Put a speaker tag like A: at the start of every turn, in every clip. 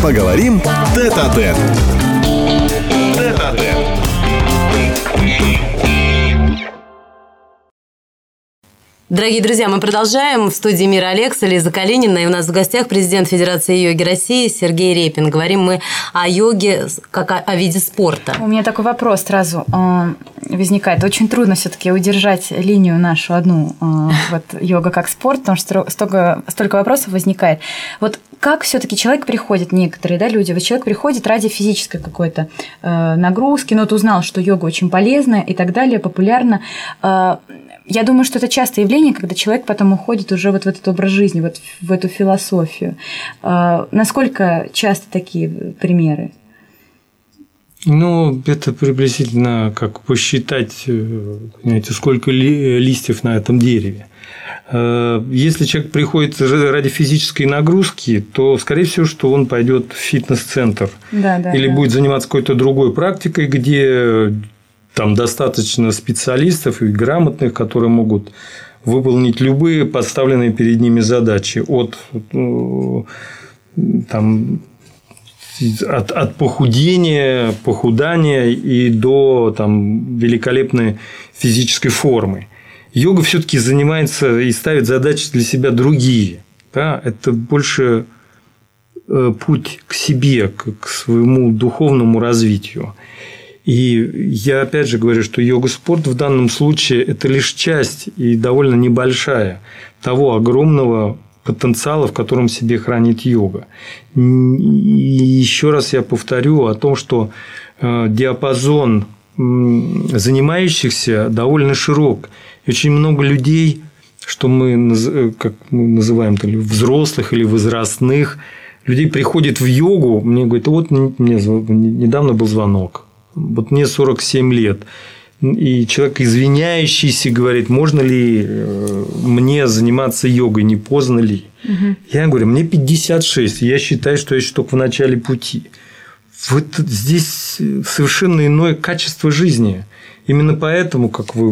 A: Поговорим тет-а-тет. Тет-а-тет.
B: Дорогие друзья, мы продолжаем. В студии «Мир» Алекса, Лиза Калинина. И у нас в гостях президент Федерации йоги России Сергей Репин. Говорим мы о йоге как о виде спорта.
C: У меня такой вопрос сразу возникает. Очень трудно все-таки удержать линию нашу одну, вот йога как спорт, потому что столько вопросов возникает. Вот как все-таки человек приходит, некоторые люди, вот человек приходит ради физической какой-то нагрузки, но вот узнал, что йога очень полезная и так далее, популярна. Я думаю, что это частое явление, когда человек потом уходит уже вот в этот образ жизни, вот в эту философию. Насколько часто такие примеры?
D: Ну, это приблизительно как посчитать, понимаете, сколько листьев на этом дереве. Если человек приходит ради физической нагрузки, то, скорее всего, что он пойдет в фитнес-центр или будет заниматься какой-то другой практикой, где там достаточно специалистов и грамотных, которые могут выполнить любые поставленные перед ними задачи от похудания и до великолепной физической формы. Йога все-таки занимается и ставит задачи для себя другие. Да? Это больше путь к себе, к своему духовному развитию. И я опять же говорю, что йога-спорт в данном случае – это лишь часть и довольно небольшая того огромного потенциала, в котором в себе хранит йога. И еще раз я повторю о том, что диапазон занимающихся довольно широк. И очень много людей, что мы, как мы называем, взрослых или возрастных, людей приходит в йогу, мне говорят, вот мне недавно был звонок. Вот мне 47 лет, и человек, извиняющийся, говорит, можно ли мне заниматься йогой, не поздно ли? Угу. Я говорю, мне 56, я считаю, что я еще только в начале пути. Вот здесь совершенно иное качество жизни. Именно поэтому,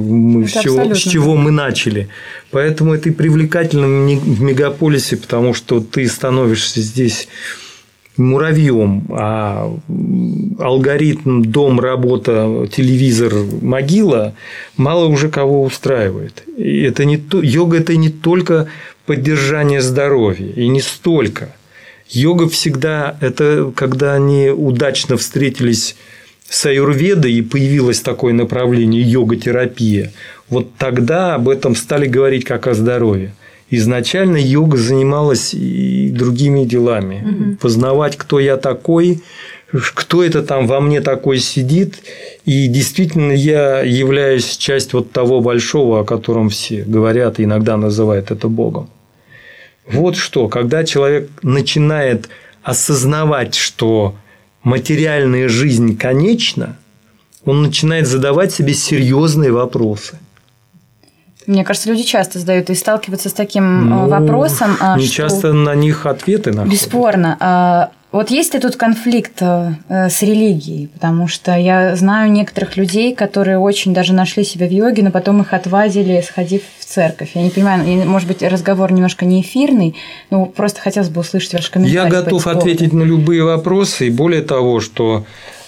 D: с чего мы начали. Поэтому это и привлекательно в мегаполисе, потому что ты становишься здесь муравьем, а алгоритм, дом, работа, телевизор, могила мало уже кого устраивает. И это йога – это не только поддержание здоровья, и не столько. Йога всегда – это когда они удачно встретились с аюрведой и появилось такое направление йога-терапия. Вот тогда об этом стали говорить как о здоровье. Изначально йога занималась и другими делами. Угу. Познавать, кто я такой, кто это там во мне такой сидит. И действительно, я являюсь частью вот того большого, о котором все говорят и иногда называют это Богом. Вот что, когда человек начинает осознавать, что материальная жизнь конечна, он начинает задавать себе серьезные вопросы.
C: Мне кажется, люди часто задают и сталкиваются с таким вопросом.
D: Не часто на них ответы находят.
C: Бесспорно. Вот есть ли тут конфликт с религией? Потому что я знаю некоторых людей, которые очень даже нашли себя в йоге, но потом их отвадили, сходив в церковь. Я не понимаю, может быть, разговор немножко не эфирный, но просто хотелось бы услышать ваш комментарий.
D: Я готов ответить на любые вопросы. И более того, что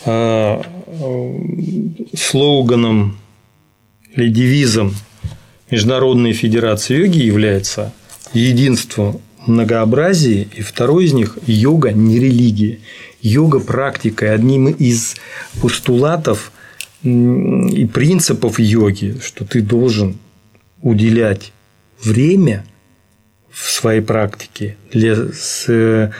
D: слоганом или девизом Международной Федерации йоги является единство многообразие, и второй из них – йога не религия. Йога практика. И одним из постулатов и принципов йоги, что ты должен уделять время в своей практике для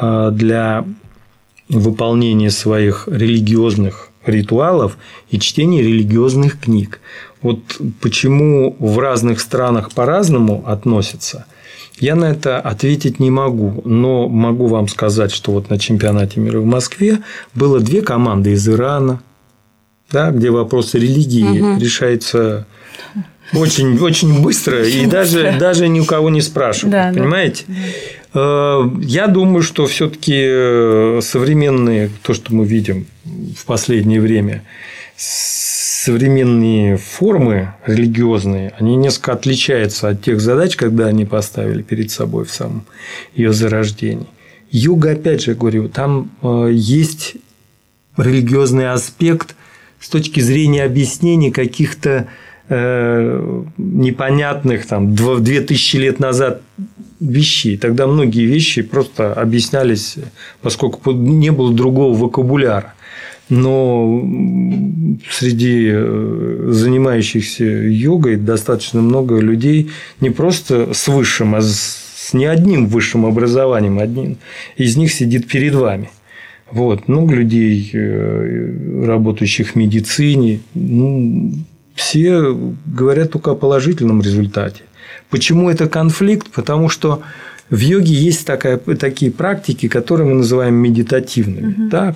D: выполнения своих религиозных ритуалов и чтения религиозных книг. Вот почему в разных странах по-разному относятся, я на это ответить не могу, но могу вам сказать, что вот на чемпионате мира в Москве было 2 команды из Ирана, да, где вопросы религии решаются очень, очень быстро и даже ни у кого не спрашивают, понимаете? Я думаю, что все-таки современные, то, что мы видим в последнее время, современные формы религиозные, они несколько отличаются от тех задач, когда они поставили перед собой в самом ее зарождении. Йога, опять же, говорю, там есть религиозный аспект с точки зрения объяснения каких-то непонятных там 2000 лет назад вещей. Тогда многие вещи просто объяснялись, поскольку не было другого вокабуляра. Но среди занимающихся йогой достаточно много людей не просто с высшим, а с не одним высшим образованием. Один из них сидит перед вами. Вот. Много людей, работающих в медицине, все говорят только о положительном результате. Почему это конфликт? Потому что в йоге есть такие практики, которые мы называем медитативными. Да,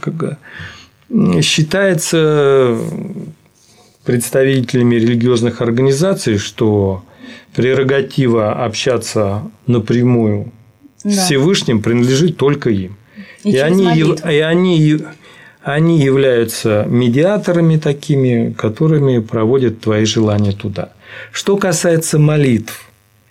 D: считается представителями религиозных организаций, что прерогатива общаться напрямую с Всевышним принадлежит только им. И они являются медиаторами такими, которыми проводят твои желания туда. Что касается молитв,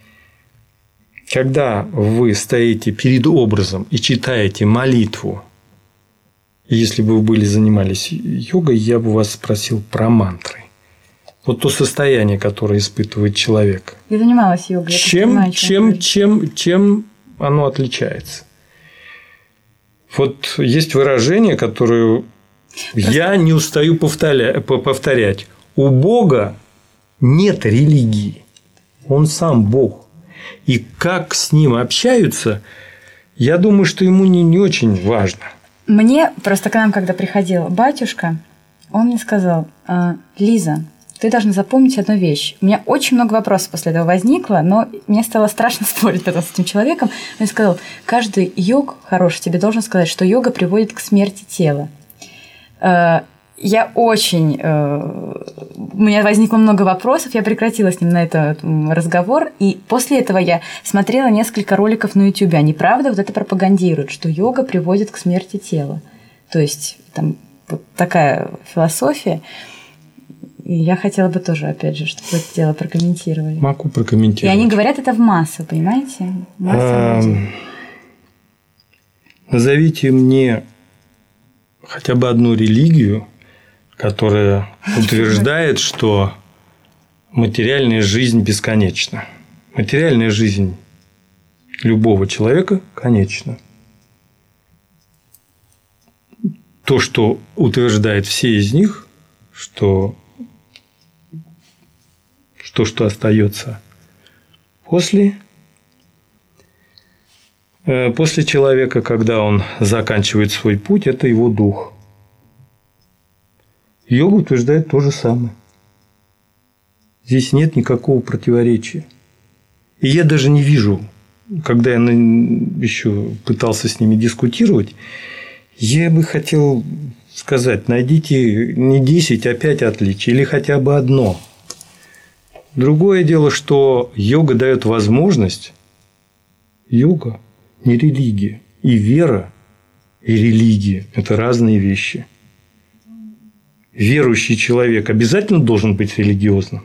D: когда вы стоите перед образом и читаете молитву, если бы вы занимались йогой, я бы вас спросил про мантры. Вот то состояние, которое испытывает человек.
C: Я занималась йогой.
D: Чем оно отличается? Вот есть выражение, которое я не устаю повторять. У Бога нет религии. Он сам Бог. И как с ним общаются, я думаю, что ему не очень важно.
C: Мне просто к нам, когда приходил батюшка, он мне сказал: Лиза, ты должна запомнить одну вещь. У меня очень много вопросов после этого возникло, но мне стало страшно спорить потом с этим человеком. Он сказал: каждый йог хороший тебе должен сказать, что йога приводит к смерти тела. Я очень... У меня возникло много вопросов, я прекратила с ним на этот разговор, и после этого я смотрела несколько роликов на YouTube. Они, правда, вот это пропагандируют, что йога приводит к смерти тела. То есть там вот такая философия. И я хотела бы тоже, опять же, чтобы вы это дело прокомментировали.
D: Могу прокомментировать.
C: И они говорят это в массу, понимаете? Масса людей.
D: Назовите мне хотя бы одну религию, которая утверждает, что материальная жизнь бесконечна. Материальная жизнь любого человека конечна. То, что утверждает все из них, что остается после человека, когда он заканчивает свой путь, это его дух. Йога утверждает то же самое. Здесь нет никакого противоречия. И я даже не вижу, когда я еще пытался с ними дискутировать, я бы хотел сказать: найдите не 10, а 5 отличий, или хотя бы одно. Другое дело, что йога дает возможность. Йога не религия. И вера, и религия – это разные вещи. Верующий человек обязательно должен быть религиозным?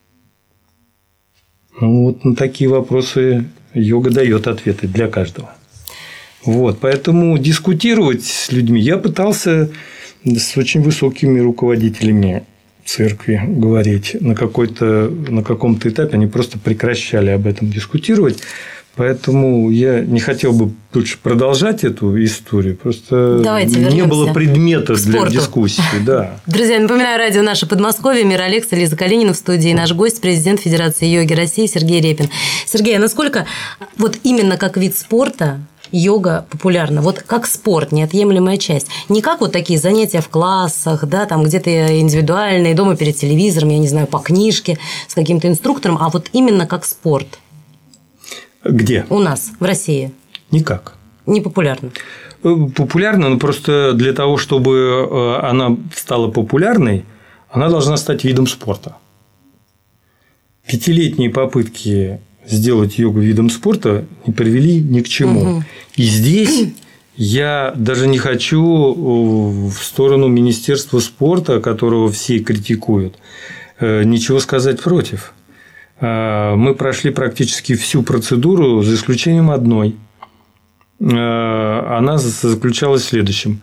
D: Вот на такие вопросы йога дает ответы для каждого. Вот, поэтому дискутировать с людьми я пытался с очень высокими руководителями церкви говорить. На каком-то этапе они просто прекращали об этом дискутировать. Поэтому я не хотел бы лучше продолжать эту историю. Просто не было предмета для дискуссии. Да.
B: Друзья, напоминаю, радио «Наше Подмосковье», Мир Алекса, Лиза Калинина в студии. Наш гость – президент Федерации йоги России Сергей Репин. Сергей, а насколько вот именно как вид спорта йога популярна? Вот как спорт, неотъемлемая часть. Не как вот такие занятия в классах, да, там где-то индивидуальные, дома перед телевизором, я не знаю, по книжке с каким-то инструктором, а вот именно как спорт.
D: Где?
B: У нас, в России.
D: Никак.
B: Не популярно.
D: Популярна, но просто для того, чтобы она стала популярной, она должна стать видом спорта. 5-летние попытки сделать йогу видом спорта не привели ни к чему. Угу. И здесь я даже не хочу в сторону Министерства спорта, которого все критикуют, ничего сказать против. Мы прошли практически всю процедуру, за исключением одной. она заключалась в следующем.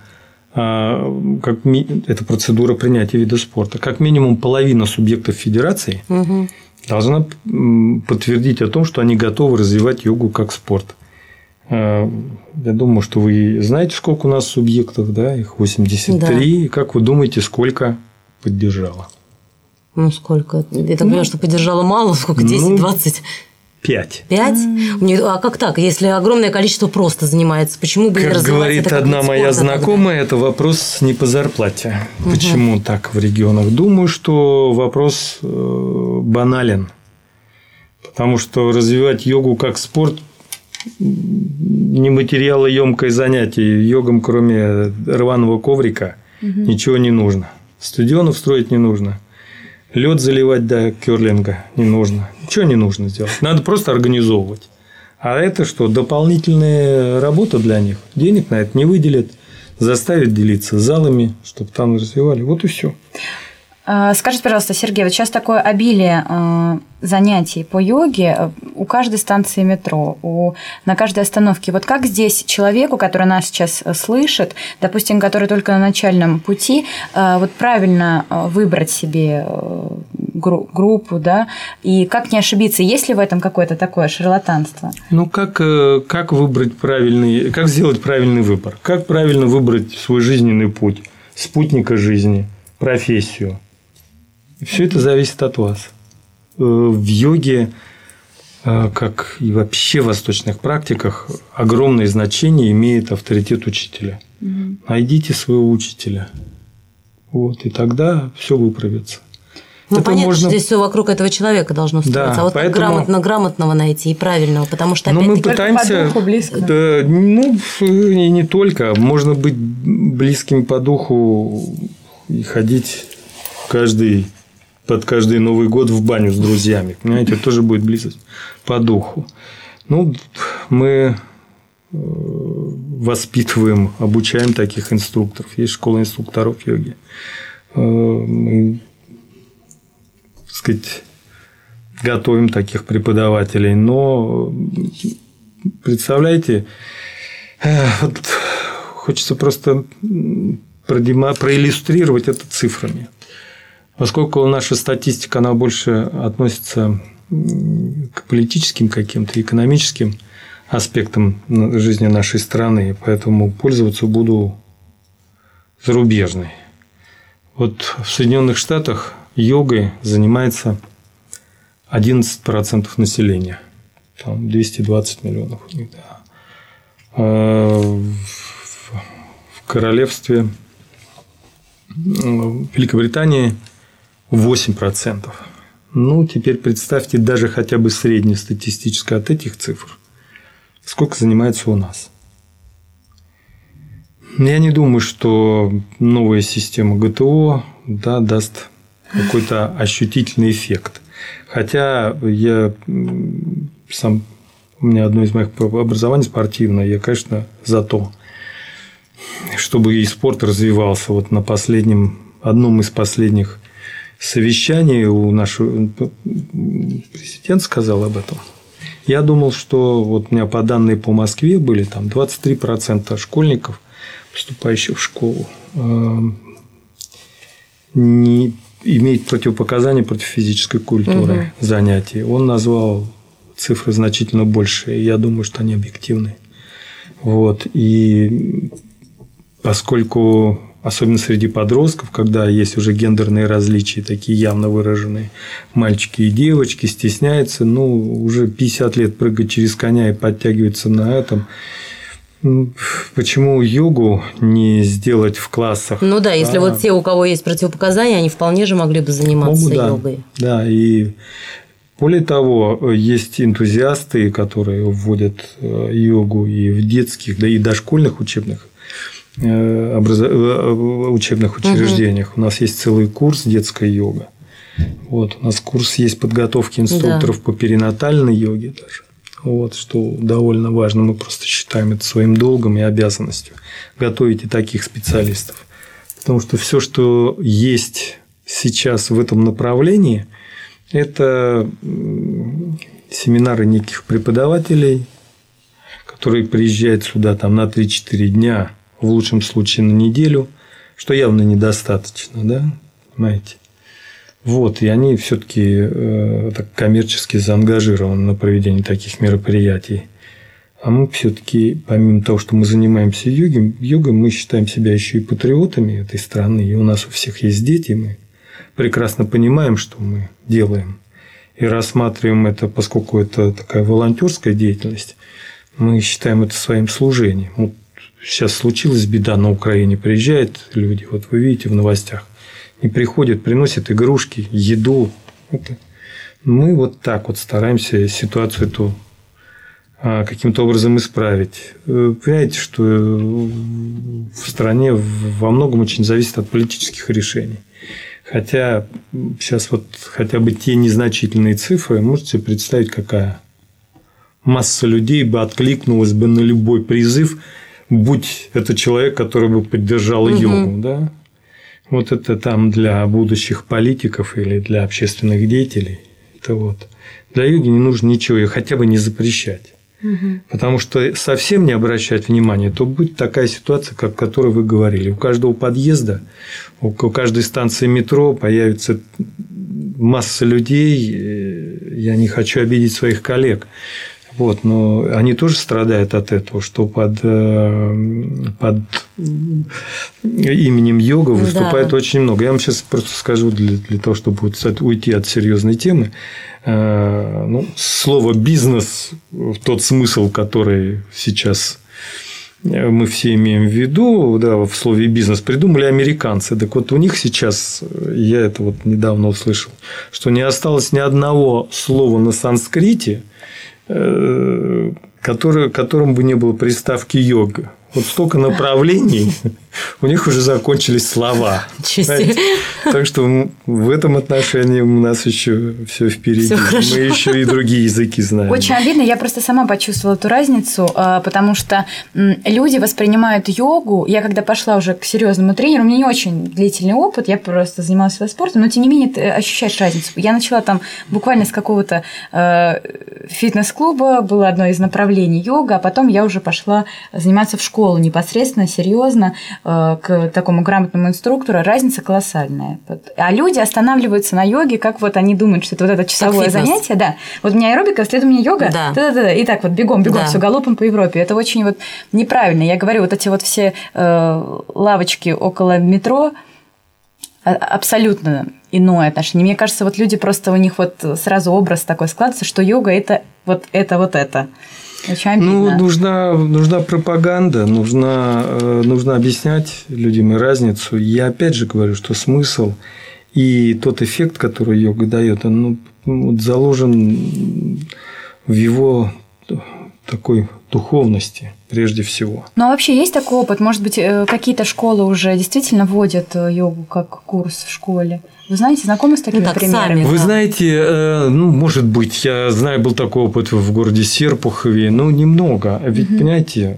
D: Это процедура принятия вида спорта. Как минимум половина субъектов федерации должна подтвердить о том, что они готовы развивать йогу как спорт. Я думаю, что вы знаете, сколько у нас субъектов, да? Их 83. Да. И как вы думаете, сколько поддержало?
B: Ну, сколько? Я так понимаю, что поддержало мало, сколько? 10, 20?
D: 5.
B: 5? А как так? Если огромное количество просто занимается, почему бы не развивать это?
D: Как говорит одна моя знакомая, это вопрос не по зарплате. Почему так в регионах? Думаю, что вопрос банален. Потому что развивать йогу как спорт не материалоемкое занятие. Йогам, кроме рваного коврика, ничего не нужно. Стадионов строить не нужно. Лед заливать до керлинга не нужно. Ничего не нужно сделать. Надо просто организовывать. А это что? Дополнительная работа для них. Денег на это не выделят. Заставят делиться залами, чтобы там развивали. Вот и все.
C: Скажите, пожалуйста, Сергей, вот сейчас такое обилие занятий по йоге у каждой станции метро, на каждой остановке. Вот как здесь человеку, который нас сейчас слышит, допустим, который только на начальном пути, вот правильно выбрать себе группу, да, и как не ошибиться? Есть ли в этом какое-то такое шарлатанство?
D: Ну, как выбрать правильный, как сделать правильный выбор? Как правильно выбрать свой жизненный путь, спутника жизни, профессию? Все это зависит от вас. В йоге, как и вообще в восточных практиках, огромное значение имеет авторитет учителя. Найдите своего учителя. Вот, и тогда все выправится.
B: Ну, это понятно, что здесь все вокруг этого человека должно строиться. Да, а вот поэтому... грамотного найти и правильного, потому что опять
D: мы пытаемся...
C: по духу близко.
D: Да, и не только. Можно быть близким по духу и ходить под каждый Новый год в баню с друзьями. Понимаете, это тоже будет близость по духу. Мы воспитываем, обучаем таких инструкторов. Есть школа инструкторов йоги. Мы, так сказать, готовим таких преподавателей. Но представляете, вот хочется просто проиллюстрировать это цифрами. Поскольку наша статистика, она больше относится к политическим каким-то, экономическим аспектам жизни нашей страны, поэтому пользоваться буду зарубежной. Вот в Соединенных Штатах йогой занимается 11% населения. Там 220 миллионов у них, да. В королевстве Великобритании 8%. Теперь представьте даже хотя бы среднестатистическое от этих цифр, сколько занимается у нас. Я не думаю, что новая система ГТО даст какой-то ощутительный эффект. Хотя у меня одно из моих образований спортивное, я, конечно, за то, чтобы и спорт развивался. Вот на одном из последних совещаний у нашего президент сказал об этом. Я думал, что вот у меня по данным по Москве были там 23% школьников, поступающих в школу, не имеет противопоказаний против физической культуры занятий. Он назвал цифры значительно больше, и я думаю, что они объективны. Вот. И поскольку, особенно среди подростков, когда есть уже гендерные различия, такие явно выраженные, мальчики и девочки стесняются, уже 50 лет прыгать через коня и подтягиваться на этом. Почему йогу не сделать в классах?
B: Если вот те, у кого есть противопоказания, они вполне же могли бы заниматься йогой. Да,
D: и более того, есть энтузиасты, которые вводят йогу и в детских, да и дошкольных учебных учреждениях. У нас есть целый курс детской йога. Вот, у нас курс есть подготовки инструкторов по перинатальной йоге даже. Вот, что довольно важно. Мы просто считаем это своим долгом и обязанностью готовить и таких специалистов. Потому что все, что есть сейчас в этом направлении, это семинары неких преподавателей, который приезжает сюда там, на 3-4 дня, в лучшем случае на неделю, что явно недостаточно, да, понимаете? Вот, и они все-таки так коммерчески заангажированы на проведение таких мероприятий. А мы все-таки, помимо того, что мы занимаемся йогой, мы считаем себя еще и патриотами этой страны. И у нас у всех есть дети, мы прекрасно понимаем, что мы делаем. И рассматриваем это, поскольку это такая волонтерская деятельность, мы считаем это своим служением. Вот сейчас случилась беда на Украине, приезжают люди, вот вы видите в новостях, и приходят, приносят игрушки, еду. Мы вот так вот стараемся ситуацию эту каким-то образом исправить. Понимаете, что в стране во многом очень зависит от политических решений. Хотя сейчас вот хотя бы те незначительные цифры, можете себе представить, какая масса людей бы откликнулась бы на любой призыв, будь это человек, который бы поддержал йогу, да? Вот это там для будущих политиков или для общественных деятелей. Это вот. Для йоги не нужно ничего, ее хотя бы не запрещать. Потому что совсем не обращать внимания, то будет такая ситуация, как о которой вы говорили. У каждого подъезда, у каждой станции метро появится масса людей. Я не хочу обидеть своих коллег. Вот, но они тоже страдают от этого, что под именем йога выступает очень много. Я вам сейчас просто скажу для того, чтобы уйти от серьезной темы. Слово «бизнес», тот смысл, который сейчас мы все имеем в виду, да, в слове «бизнес», придумали американцы. Так вот, у них сейчас, я это вот недавно услышал, что не осталось ни одного слова на санскрите, которым бы не было приставки «йога». Вот столько направлений, у них уже закончились слова. Так что в этом отношении у нас еще все впереди. Мы еще и другие языки знаем.
C: Очень обидно. Я просто сама почувствовала эту разницу, потому что люди воспринимают йогу. Я когда пошла уже к серьезному тренеру, у меня не очень длительный опыт, я просто занималась спортом, но тем не менее ты ощущаешь разницу. Я начала там буквально с какого-то фитнес-клуба, было одно из направлений йога, а потом я уже пошла заниматься в школу непосредственно, серьезно, к такому грамотному инструктору. Разница колоссальная. А люди останавливаются на йоге, как вот они думают, что это вот это часовое занятие. Да. Вот у меня аэробика, вслед у меня йога. Да. И так вот бегом, все галопом по Европе. Это очень вот неправильно. Я говорю, вот эти вот все лавочки около метро абсолютно иное отношение. Мне кажется, вот люди просто, у них вот сразу образ такой складывается, что йога – это вот это.
D: Нужна пропаганда, нужно объяснать людям разницу. Я опять же говорю, что смысл и тот эффект, который йога дает, он заложен в его такой духовности прежде всего.
C: Ну, а вообще есть такой опыт? Может быть, какие-то школы уже действительно вводят йогу как курс в школе? Вы знаете, знакомы с такими примерами?
D: Вы знаете, может быть, я знаю, был такой опыт в городе Серпухове, но немного. Ведь, понимаете,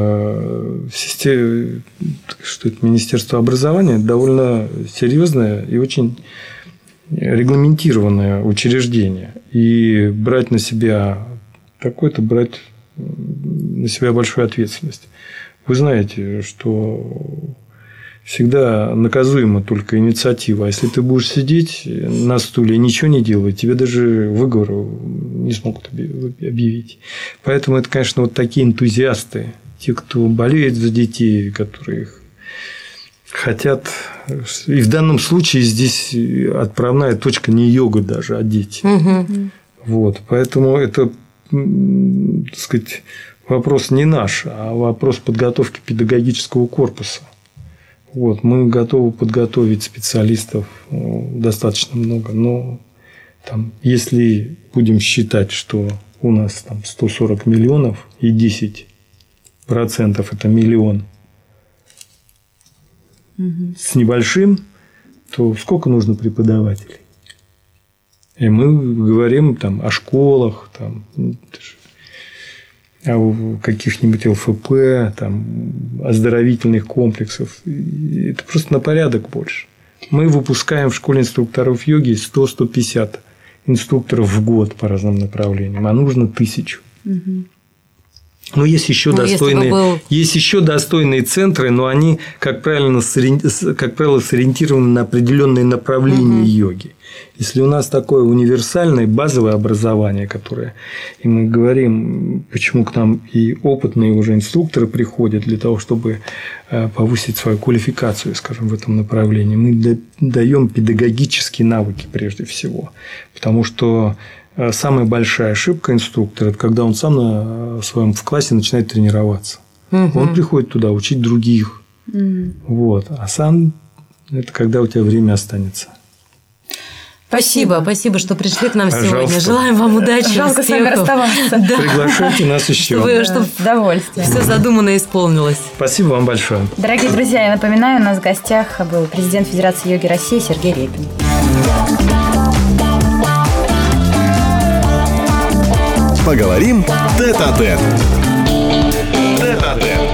D: что это Министерство образования довольно серьезное и очень регламентированное учреждение. И брать на себя брать на себя большую ответственность. Вы знаете, что всегда наказуема только инициатива. А если ты будешь сидеть на стуле и ничего не делать, тебе даже выговор не смогут объявить. Поэтому это, конечно, вот такие энтузиасты, те, кто болеет за детей, которые хотят. И в данном случае здесь отправная точка не йога даже, а дети. Вот. Поэтому это, так сказать, вопрос не наш, а вопрос подготовки педагогического корпуса. Вот, мы готовы подготовить специалистов достаточно много, но там, если будем считать, что у нас там 140 миллионов и 10% это миллион с небольшим, то сколько нужно преподавателей? И мы говорим там о школах, там, о каких-нибудь ЛФП, там, оздоровительных комплексов. Это просто на порядок больше. Мы выпускаем в школе инструкторов йоги 100-150 инструкторов в год по разным направлениям, а нужно 1000. Но есть еще достойные центры, но они, как правило, сориентированы на определенные направления йоги. Если у нас такое универсальное базовое образование, которое, и мы говорим, почему к нам и опытные уже инструкторы приходят для того, чтобы повысить свою квалификацию, скажем, в этом направлении, мы даем педагогические навыки прежде всего, потому что самая большая ошибка инструктора – это когда он сам в классе начинает тренироваться. Он приходит туда учить других. Вот. А сам – это когда у тебя время останется.
B: Спасибо, что пришли к нам
D: Пожалуйста.
B: сегодня. Желаем вам удачи,
C: Жалко
B: успехов.
C: с вами расставаться.
B: Да.
D: Приглашайте нас еще.
B: Чтобы
C: Удовольствие.
B: все задуманное исполнилось.
D: Спасибо вам большое.
C: Дорогие друзья, я напоминаю, у нас в гостях был президент Федерации йоги России Сергей Репин.
A: Поговорим тет-а-тет. Тет-а-тет.